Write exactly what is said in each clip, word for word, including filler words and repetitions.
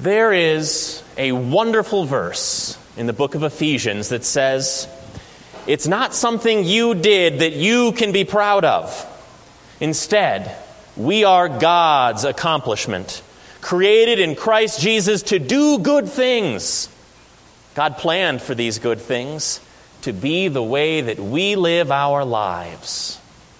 There is a wonderful verse in the book of Ephesians that says, it's not something you did that you can be proud of. Instead, we are God's accomplishment, created in Christ Jesus to do good things. God planned for these good things to be the way that we live our lives.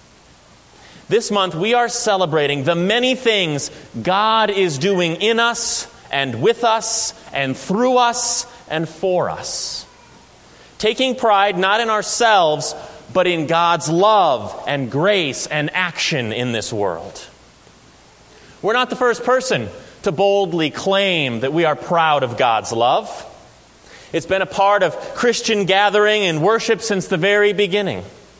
This month, we are celebrating the many things God is doing in us and with us and through us and for us. Taking pride not in ourselves, but in God's love and grace and action in this world. We're not the first person to boldly claim that we are proud of God's love. It's been a part of Christian gathering and worship since the very beginning.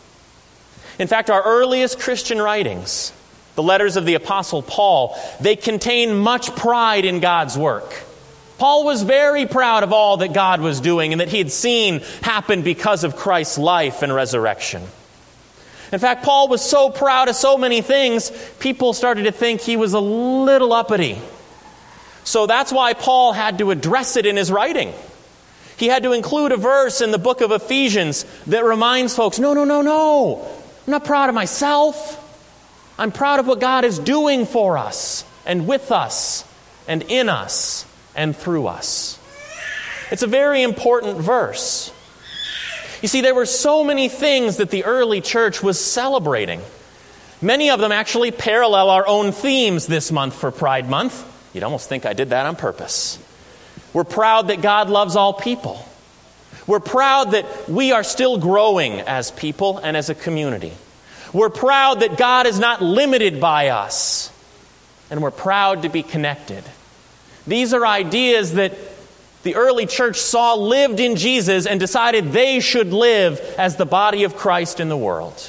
In fact, our earliest Christian writings, the letters of the Apostle Paul, they contain much pride in God's work. Paul was very proud of all that God was doing and that he had seen happen because of Christ's life and resurrection. In fact, Paul was so proud of so many things, people started to think he was a little uppity. So that's why Paul had to address it in his writing. He had to include a verse in the book of Ephesians that reminds folks, no, no, no, no. I'm not proud of myself. I'm proud of what God is doing for us and with us and in us and through us. It's a very important verse. You see, there were so many things that the early church was celebrating. Many of them actually parallel our own themes this month for Pride Month. You'd almost think I did that on purpose. We're proud that God loves all people. We're proud that we are still growing as people and as a community. We're proud that God is not limited by us. And we're proud to be connected. These are ideas that the early church saw lived in Jesus and decided they should live as the body of Christ in the world.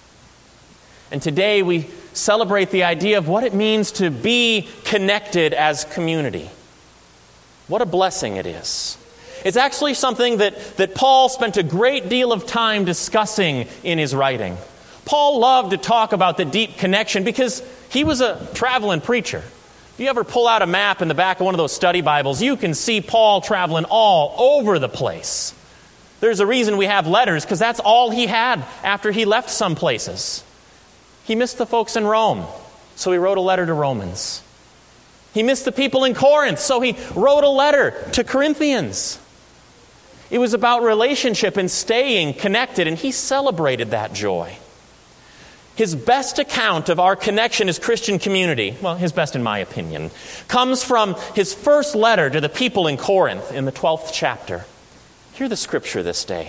And today we celebrate the idea of what it means to be connected as community. What a blessing it is. It's actually something that, that Paul spent a great deal of time discussing in his writing. Paul loved to talk about the deep connection because he was a traveling preacher. If you ever pull out a map in the back of one of those study Bibles, you can see Paul traveling all over the place. There's a reason we have letters, because that's all he had after he left some places. He missed the folks in Rome, so he wrote a letter to Romans. He missed the people in Corinth, so he wrote a letter to Corinthians. It was about relationship and staying connected, and he celebrated that joy. His best account of our connection as Christian community, well, his best in my opinion, comes from his first letter to the people in Corinth in the twelfth chapter. Hear the scripture this day.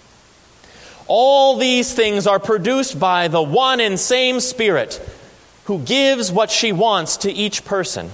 All these things are produced by the one and same Spirit, who gives what she wants to each person.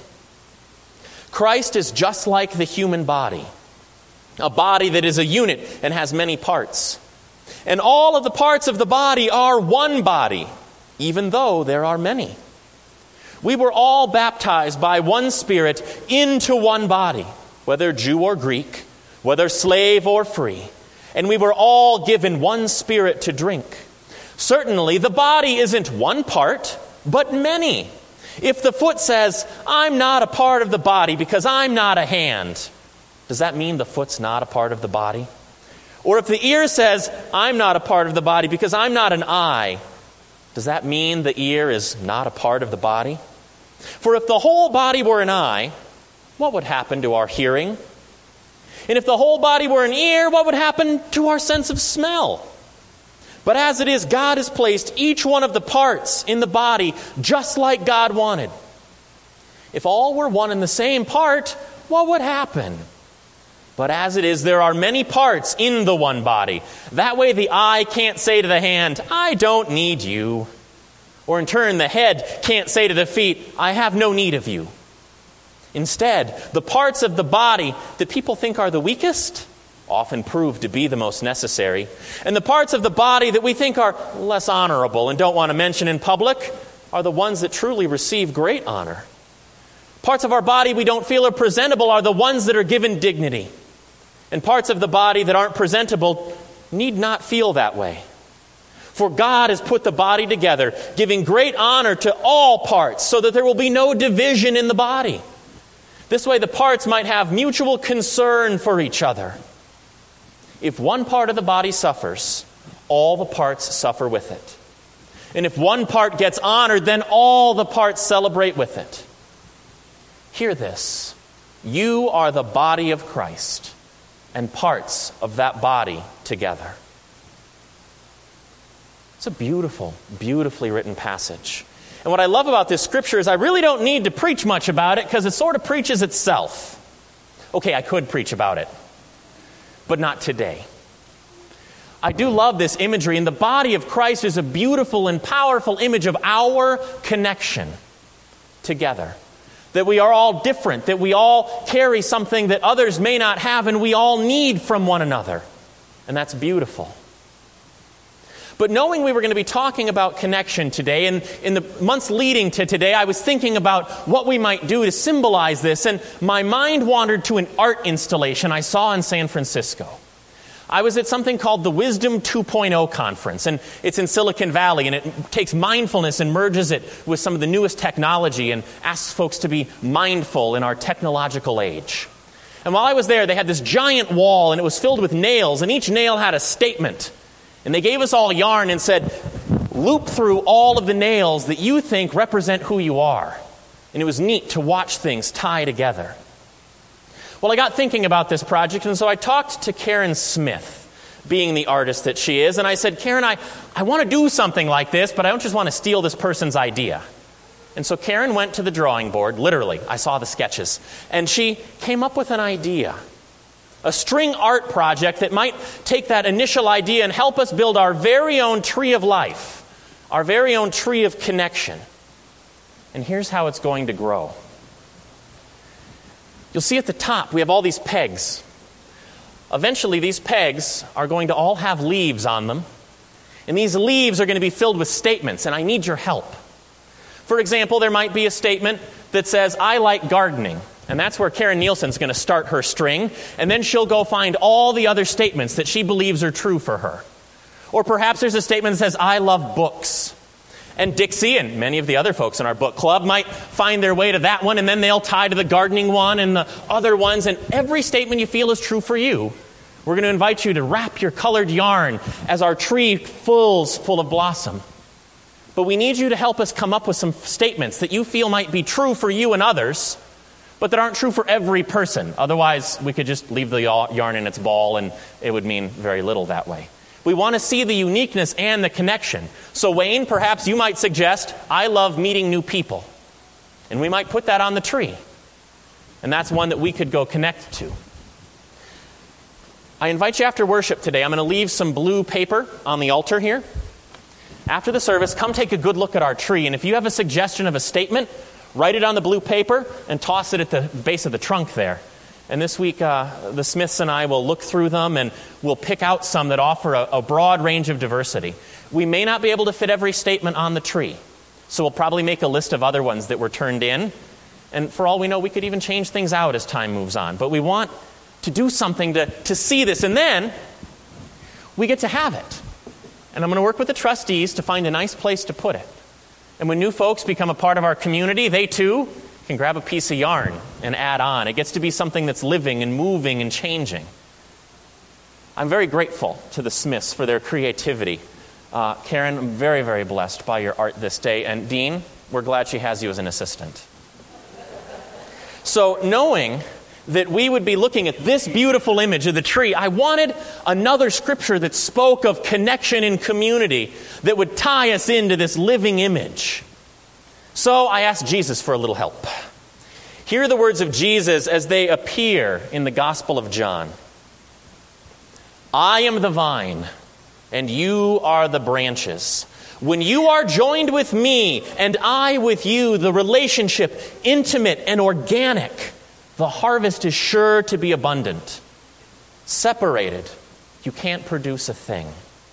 Christ is just like the human body, a body that is a unit and has many parts. And all of the parts of the body are one body, even though there are many. We were all baptized by one Spirit into one body, whether Jew or Greek, whether slave or free. And we were all given one Spirit to drink. Certainly, the body isn't one part, but many. If the foot says, I'm not a part of the body because I'm not a hand, does that mean the foot's not a part of the body? Or if the ear says, I'm not a part of the body because I'm not an eye, does that mean the ear is not a part of the body? For if the whole body were an eye, what would happen to our hearing? And if the whole body were an ear, what would happen to our sense of smell? But as it is, God has placed each one of the parts in the body just like God wanted. If all were one and the same part, what would happen? But as it is, there are many parts in the one body. That way the eye can't say to the hand, I don't need you. Or in turn, the head can't say to the feet, I have no need of you. Instead, the parts of the body that people think are the weakest often prove to be the most necessary. And the parts of the body that we think are less honorable and don't want to mention in public are the ones that truly receive great honor. Parts of our body we don't feel are presentable are the ones that are given dignity. And parts of the body that aren't presentable need not feel that way. For God has put the body together, giving great honor to all parts so that there will be no division in the body. This way the parts might have mutual concern for each other. If one part of the body suffers, all the parts suffer with it. And if one part gets honored, then all the parts celebrate with it. Hear this. You are the body of Christ, and parts of that body together. It's a beautiful, beautifully written passage. And what I love about this scripture is I really don't need to preach much about it because it sort of preaches itself. Okay, I could preach about it, but not today. I do love this imagery, and the body of Christ is a beautiful and powerful image of our connection together. That we are all different, that we all carry something that others may not have, and we all need from one another. And that's beautiful. But knowing we were going to be talking about connection today, and in the months leading to today, I was thinking about what we might do to symbolize this, and my mind wandered to an art installation I saw in San Francisco. I was at something called the Wisdom two point oh conference, and it's in Silicon Valley, and it takes mindfulness and merges it with some of the newest technology and asks folks to be mindful in our technological age. And while I was there, they had this giant wall, and it was filled with nails, and each nail had a statement. And they gave us all yarn and said, loop through all of the nails that you think represent who you are. And it was neat to watch things tie together. Well, I got thinking about this project, and so I talked to Karen Smith, being the artist that she is, and I said, Karen, I, I want to do something like this, but I don't just want to steal this person's idea. And so Karen went to the drawing board, literally, I saw the sketches, and she came up with an idea. A string art project that might take that initial idea and help us build our very own tree of life, our very own tree of connection. And here's how it's going to grow. You'll see at the top, we have all these pegs. Eventually, these pegs are going to all have leaves on them. And these leaves are going to be filled with statements, and I need your help. For example, there might be a statement that says, I like gardening. And that's where Karen Nielsen's going to start her string, and then she'll go find all the other statements that she believes are true for her. Or perhaps there's a statement that says, I love books. And Dixie and many of the other folks in our book club might find their way to that one, and then they'll tie to the gardening one and the other ones, and every statement you feel is true for you. We're going to invite you to wrap your colored yarn as our tree fills full of blossom. But we need you to help us come up with some statements that you feel might be true for you and others, but that aren't true for every person. Otherwise, we could just leave the yarn in its ball, and it would mean very little that way. We want to see the uniqueness and the connection. So Wayne, perhaps you might suggest, I love meeting new people. And we might put that on the tree. And that's one that we could go connect to. I invite you after worship today. I'm going to leave some blue paper on the altar here. After the service, come take a good look at our tree. And if you have a suggestion of a statement, write it on the blue paper and toss it at the base of the trunk there. And this week, uh, the Smiths and I will look through them, and we'll pick out some that offer a, a broad range of diversity. We may not be able to fit every statement on the tree, so we'll probably make a list of other ones that were turned in. And for all we know, we could even change things out as time moves on. But we want to do something to, to see this, and then we get to have it. And I'm going to work with the trustees to find a nice place to put it. And when new folks become a part of our community, they too can grab a piece of yarn and add on. It gets to be something that's living and moving and changing. I'm very grateful to the Smiths for their creativity. Uh, Karen, I'm very, very blessed by your art this day. And Dean, we're glad she has you as an assistant. So knowing that we would be looking at this beautiful image of the tree, I wanted another scripture that spoke of connection and community that would tie us into this living image. So I asked Jesus for a little help. Hear the words of Jesus as they appear in the Gospel of John. I am the vine, and you are the branches. When you are joined with me, and I with you, the relationship intimate and organic, the harvest is sure to be abundant. Separated, you can't produce a thing.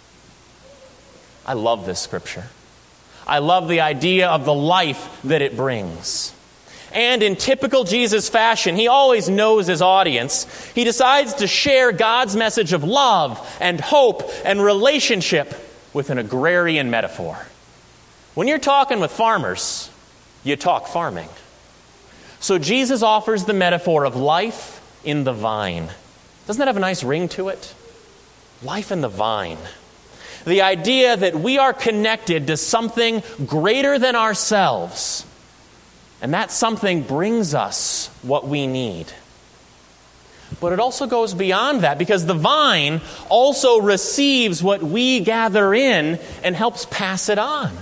I love this scripture. I love the idea of the life that it brings. And in typical Jesus fashion, he always knows his audience. He decides to share God's message of love and hope and relationship with an agrarian metaphor. When you're talking with farmers, you talk farming. So Jesus offers the metaphor of life in the vine. Doesn't that have a nice ring to it? Life in the vine. The idea that we are connected to something greater than ourselves, and that something brings us what we need. But it also goes beyond that, because the vine also receives what we gather in and helps pass it on.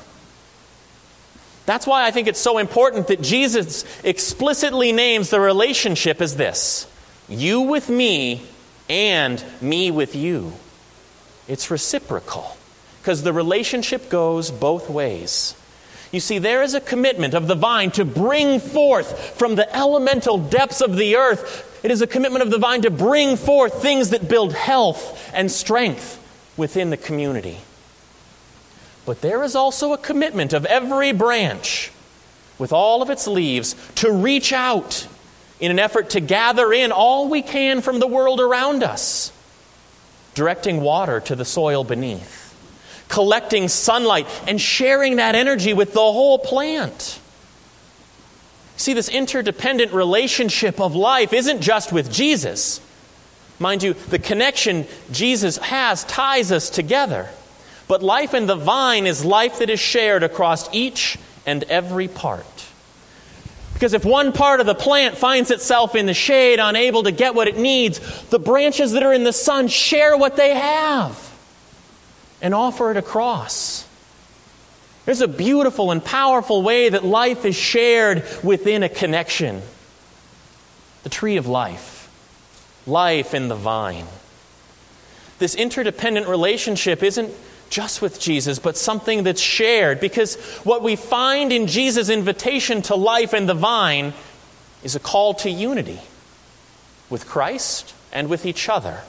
That's why I think it's so important that Jesus explicitly names the relationship as this: you with me and me with you. It's reciprocal, because the relationship goes both ways. You see, there is a commitment of the vine to bring forth from the elemental depths of the earth. It is a commitment of the vine to bring forth things that build health and strength within the community. But there is also a commitment of every branch, with all of its leaves, to reach out in an effort to gather in all we can from the world around us, directing water to the soil beneath, collecting sunlight and sharing that energy with the whole plant. See, this interdependent relationship of life isn't just with Jesus. Mind you, the connection Jesus has ties us together. But life in the vine is life that is shared across each and every part. Because if one part of the plant finds itself in the shade, unable to get what it needs, the branches that are in the sun share what they have and offer it across. There's a beautiful and powerful way that life is shared within a connection. The tree of life. Life in the vine. This interdependent relationship isn't just with Jesus, but something that's shared, because what we find in Jesus' invitation to life in the vine is a call to unity with Christ and with each other.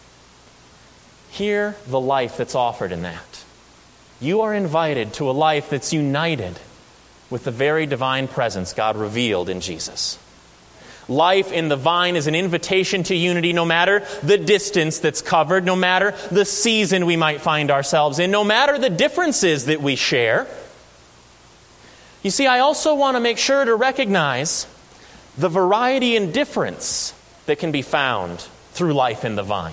Hear the life that's offered in that. You are invited to a life that's united with the very divine presence God revealed in Jesus. Life in the vine is an invitation to unity, no matter the distance that's covered, no matter the season we might find ourselves in, no matter the differences that we share. You see, I also want to make sure to recognize the variety and difference that can be found through life in the vine.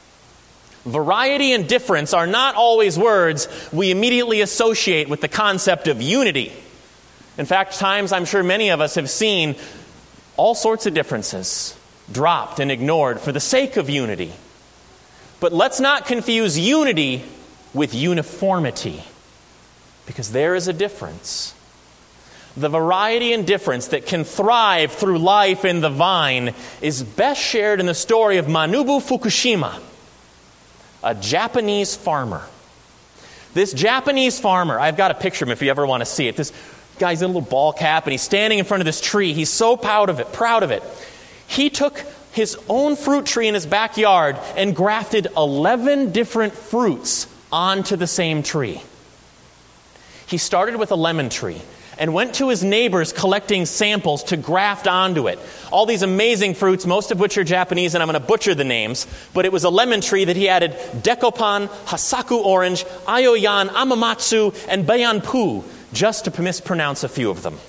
Variety and difference are not always words we immediately associate with the concept of unity. In fact, times I'm sure many of us have seen all sorts of differences dropped and ignored for the sake of unity. But let's not confuse unity with uniformity, because there is a difference. The variety and difference that can thrive through life in the vine is best shared in the story of Manabu Fukushima, a Japanese farmer. This Japanese farmer, I've got a picture of him if you ever want to see it. This guy's in a little ball cap, and he's standing in front of this tree. He's so proud of it, proud of it. He took his own fruit tree in his backyard and grafted eleven different fruits onto the same tree. He started with a lemon tree and went to his neighbors collecting samples to graft onto it. All these amazing fruits, most of which are Japanese, and I'm going to butcher the names, but it was a lemon tree that he added Dekopan, Hasaku orange, Aoyan, Amamatsu, and Bayanpu, just to mispronounce a few of them.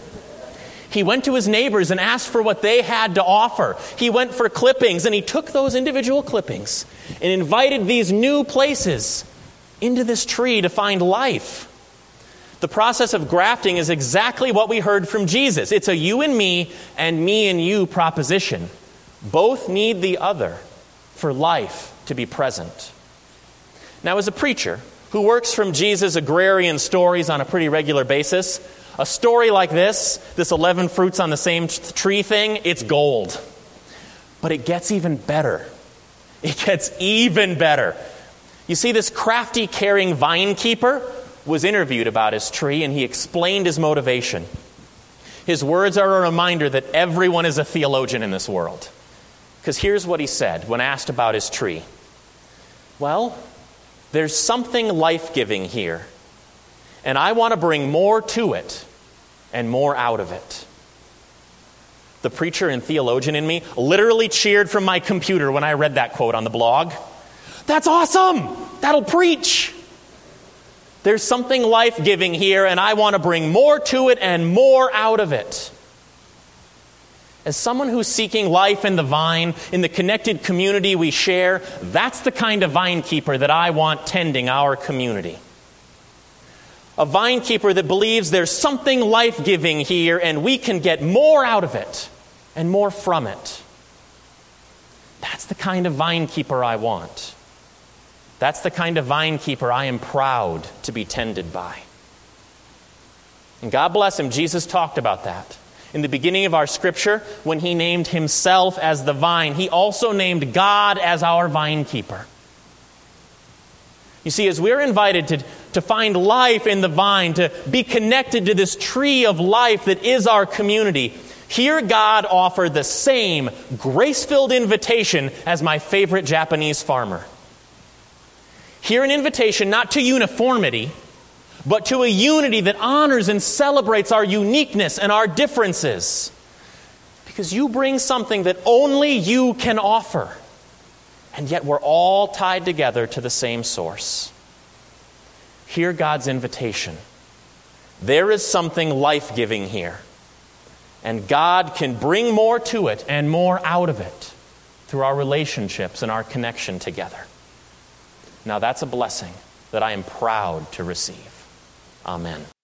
He went to his neighbors and asked for what they had to offer. He went for clippings, and he took those individual clippings and invited these new places into this tree to find life. The process of grafting is exactly what we heard from Jesus. It's a you and me and me and you proposition. Both need the other for life to be present. Now, as a preacher who works from Jesus' agrarian stories on a pretty regular basis, a story like this, this eleven fruits on the same tree thing, it's gold. But it gets even better. It gets even better. You see, this crafty, caring vine keeper was interviewed about his tree, and he explained his motivation. His words are a reminder that everyone is a theologian in this world. Because here's what he said when asked about his tree. Well, there's something life-giving here, and I want to bring more to it and more out of it. The preacher and theologian in me literally cheered from my computer when I read that quote on the blog. That's awesome! That'll preach! There's something life-giving here, and I want to bring more to it and more out of it. As someone who's seeking life in the vine, in the connected community we share, that's the kind of vine keeper that I want tending our community. A vine keeper that believes there's something life-giving here and we can get more out of it and more from it. That's the kind of vine keeper I want. That's the kind of vine keeper I am proud to be tended by. And God bless him, Jesus talked about that. In the beginning of our scripture, when he named himself as the vine, he also named God as our vine keeper. You see, as we're invited to, to find life in the vine, to be connected to this tree of life that is our community, here God offered the same grace-filled invitation as my favorite Japanese farmer. Here an invitation not to uniformity, but to a unity that honors and celebrates our uniqueness and our differences. Because you bring something that only you can offer. And yet we're all tied together to the same source. Hear God's invitation. There is something life-giving here. And God can bring more to it and more out of it through our relationships and our connection together. Now that's a blessing that I am proud to receive. Amen.